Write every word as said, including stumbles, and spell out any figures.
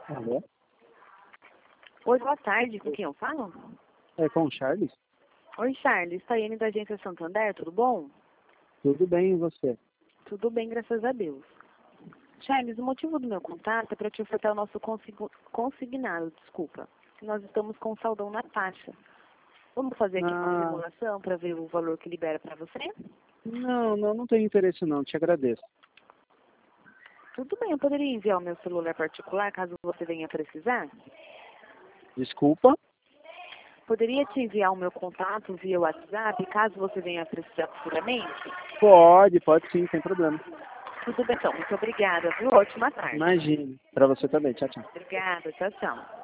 Alô? Oi, boa tarde. Com quem eu falo? É com o Charles? Oi, Charles. Taiane da Agência Santander, tudo bom? Tudo bem, e você? Tudo bem, graças a Deus. Charles, o motivo do meu contato é para te ofertar o nosso consigo- consignado, desculpa. Nós estamos com saldão na taxa. Vamos fazer aqui uma Ah, simulação para ver o valor que libera para você? não, não, não tenho interesse não, te agradeço. Tudo bem, eu poderia enviar o meu celular particular caso você venha precisar? Desculpa? Poderia te enviar o meu contato via WhatsApp caso você venha precisar futuramente? Pode, pode sim, sem problema. Tudo bem, então. Muito obrigada, viu? Ótima tarde. Imagine. Pra você também, tchau, tchau. Obrigada. Tchau, tchau.